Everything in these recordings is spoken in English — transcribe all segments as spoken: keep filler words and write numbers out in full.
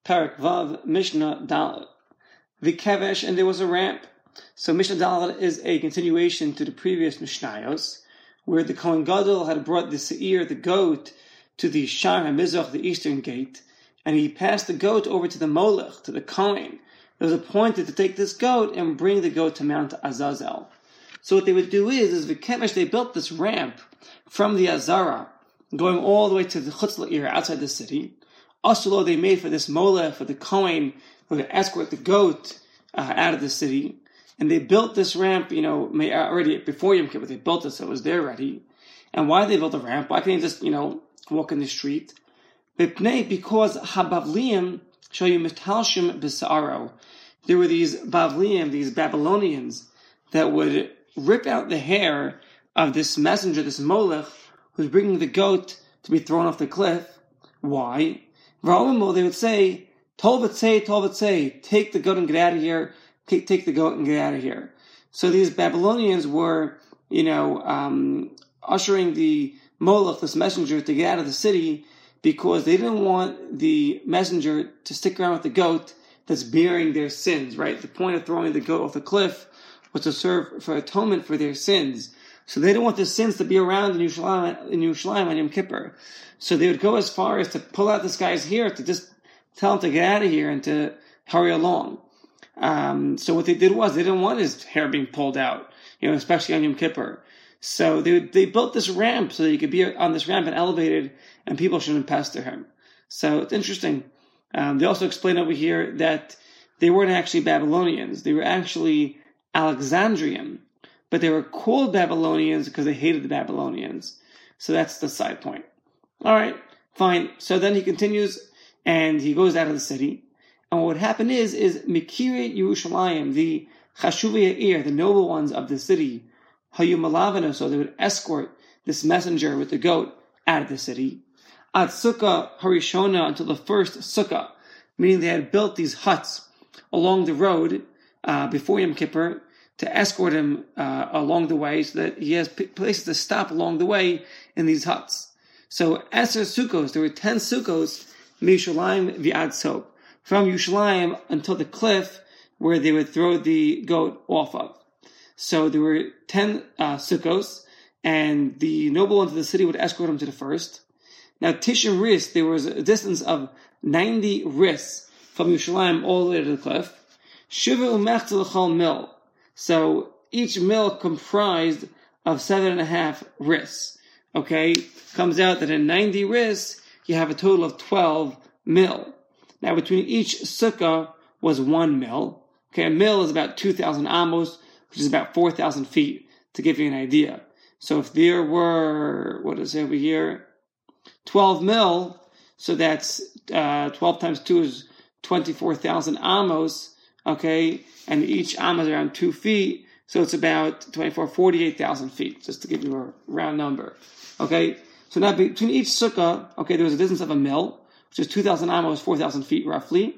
Parak Vav, Mishnah Dalet. Vikevesh, and there was a ramp. So Mishnah Dalet is a continuation to the previous Mishnayos, where the Kohen Gadol had brought the seir, the goat, to the Shar HaMizrach, the eastern gate, and he passed the goat over to the Molech, to the Kohen. It was appointed to take this goat and bring the goat to Mount Azazel. So what they would do is, is Vikevesh, they built this ramp from the Azara, going all the way to the Chutz La'ir, outside the city. Also, they made for this Molech, for the Kohen, who would escort the goat uh, out of the city. And they built this ramp, you know, already before Yom Kippur. They built it, so it was there ready. And why they built a ramp? Why can't they just, you know, walk in the street? Because Habavliim show you Mitalshim B'Sa'aro. There were these Bavliim, these Babylonians, that would rip out the hair of this messenger, this Molech, who's bringing the goat to be thrown off the cliff. Why? They would say, Tolvatsei, Tolvatsei, take the goat and get out of here, take, take the goat and get out of here. So these Babylonians were, you know, um, ushering the Molech, this messenger, to get out of the city because they didn't want the messenger to stick around with the goat that's bearing their sins, right? The point of throwing the goat off the cliff was to serve for atonement for their sins. So they didn't want the sins to be around in Yerushalayim, in Yerushalayim on Yom Kippur. So they would go as far as to pull out this guy's hair, to just tell him to get out of here and to hurry along. Um, so what they did was they didn't want his hair being pulled out, you know, especially on Yom Kippur. So they they built this ramp so that he could be on this ramp and elevated, and people shouldn't pester him. So it's interesting. Um, they also explain over here that they weren't actually Babylonians; they were actually Alexandrian, but they were called Babylonians because they hated the Babylonians. So that's the side point. All right, fine. So then he continues, and he goes out of the city. And what would happen is, is Mikirei Yerushalayim, the Chashuvei Ha'ir, the noble ones of the city, Hayu Malavana, so they would escort this messenger with the goat out of the city. Ad Sukkah Harishona, until the first Sukkah, meaning they had built these huts along the road uh, before Yom Kippur to escort him uh, along the way, so that he has p- places to stop along the way in these huts. So Eser Sukkos, there were ten Sukkos, Mishalayim V'ad Sop, from Yerushalayim until the cliff where they would throw the goat off of. So there were ten uh, Sukkos, and the noble ones of the city would escort him to the first. Now Tishim Ris, there was a distance of ninety Ris from Yerushalayim all the way to the cliff. Shiva Umechtel L'chol Mil. So each mil comprised of seven and a half Ris. Okay, comes out that in ninety Ris, you have a total of twelve mil. Now, between each sukkah was one mil. Okay, a mil is about two thousand amos, which is about four thousand feet, to give you an idea. So if there were, what is it over here? twelve mil, so that's uh, twelve times two is twenty-four thousand amos, okay, and each amos is around two feet, so it's about twenty-four, forty-eight thousand feet, just to give you a round number. Okay, so now between each sukkah, okay, there was a distance of a mil, which is two thousand amos, four thousand feet roughly.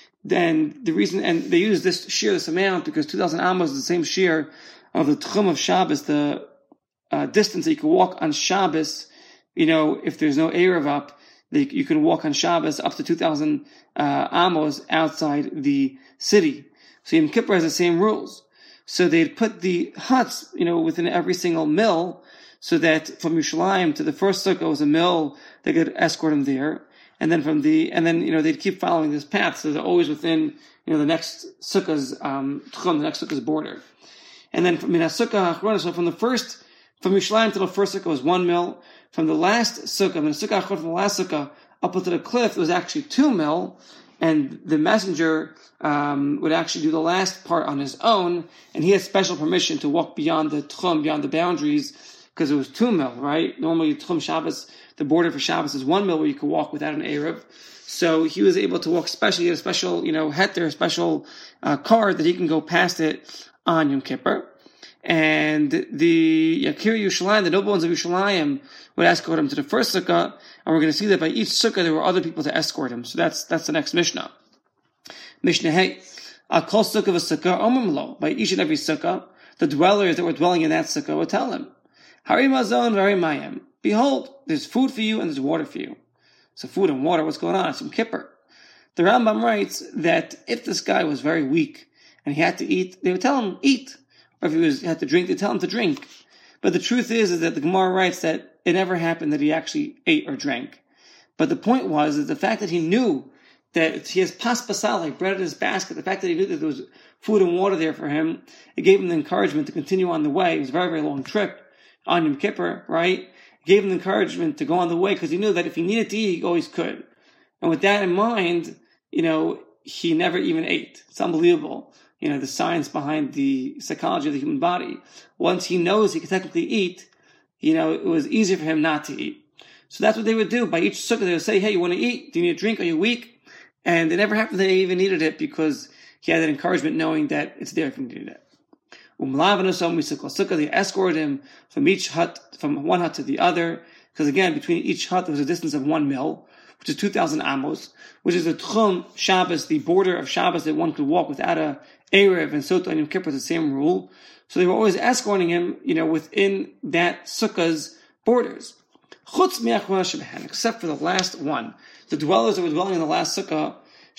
Then the reason, and they use this shear, this amount, because two thousand amos is the same shear of the Tchum of Shabbos, the uh, distance that you can walk on Shabbos. You know, if there's no Erev up, you can walk on Shabbos up to two thousand uh, amos outside the city. So Yom Kippur has the same rules. So they'd put the huts, you know, within every single mill, so that from Yerushalayim to the first sukkah was a mill, they could escort him there. And then from the, and then, you know, they'd keep following this path, so they're always within, you know, the next sukkah's, um, the next sukkah's border. And then from, sukkah, so from the first, from Yerushalayim to the first sukkah was one mil. From the last sukkah, from the sukkah, from the last sukkah up to the cliff, it was actually two mil. And the messenger, um, would actually do the last part on his own, and he had special permission to walk beyond the tchum, beyond the boundaries, because it was two mil, right? Normally, tchum Shabbos, the border for Shabbos is one mil where you could walk without an Erev. So he was able to walk special, he had a special, you know, heter, a special uh, card that he can go past it on Yom Kippur. And the Yakir Yerushalayim, the noble ones of Yerushalayim, would escort him to the first sukkah, and we're going to see that by each sukkah there were other people to escort him. So that's that's the next Mishnah. Mishnah Hey, I'll call sukkah of a sukkah, omimlo. By each and every sukkah, the dwellers that were dwelling in that sukkah would tell him, Hari mazon, Hari mayim. Behold, there's food for you and there's water for you. So food and water, what's going on? It's Yom Kippur. The Rambam writes that if this guy was very weak and he had to eat, they would tell him eat, or if he was had to drink, they would tell him to drink. But the truth is, is that the Gemara writes that it never happened that he actually ate or drank. But the point was that the fact that he knew that he has pas pasal, like bread in his basket, the fact that he knew that there was food and water there for him, it gave him the encouragement to continue on the way. It was a very, very long trip on Yom Kippur, right? It gave him the encouragement to go on the way because he knew that if he needed to eat, he always could. And with that in mind, you know, he never even ate. It's unbelievable. You know, the science behind the psychology of the human body. Once he knows he can technically eat, you know, it was easier for him not to eat. So that's what they would do. By each sukkah, they would say, hey, you want to eat? Do you need a drink? Are you weak? And it never happened that he even needed it because he had that encouragement knowing that it's there if he needed it. They escorted him from each hut, from one hut to the other. Because again, between each hut, there was a distance of one mil, which is two thousand amos, which is the Tchum Shabbos, the border of Shabbos that one could walk without a Erev and Sota and Yom Kippur, the same rule. So they were always escorting him, you know, within that sukkah's borders. Except for the last one. The dwellers that were dwelling in the last sukkah,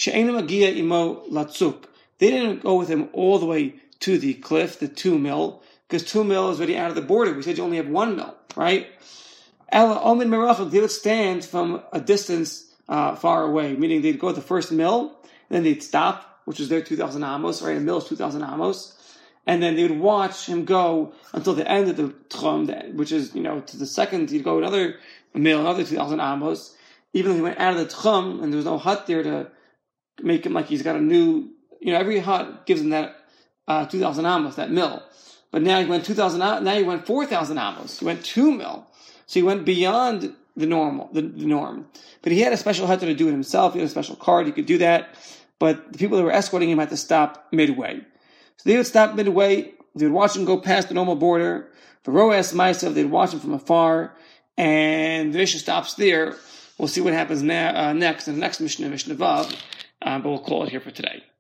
they didn't go with him all the way to the cliff, the two mil, because two mil is already out of the border. We said you only have one mil, right? They would stand from a distance uh, far away, meaning they'd go to the first mil, and then they'd stop, which is their two thousand amos, right? A mil is two thousand amos. And then they would watch him go until the end of the Tchum, which is, you know, to the second, he'd go another mil, another two thousand amos. Even though he went out of the Tchum, and there was no hut there to make him like he's got a new, you know, every hut gives him that uh, two thousand amos, that mil. But now he went two thousand, now he went four thousand amos. He went two mil. So he went beyond the normal, the, the norm. But he had a special hut to do it himself. He had a special card. He could do that. But the people that were escorting him had to stop midway. So they would stop midway. They would watch him go past the normal border. For Roas Maisav, they'd watch him from afar. And the Mishnah stops there. We'll see what happens na- uh, next in the next Mishnah, Mishnah Vav. Um, but we'll call it here for today.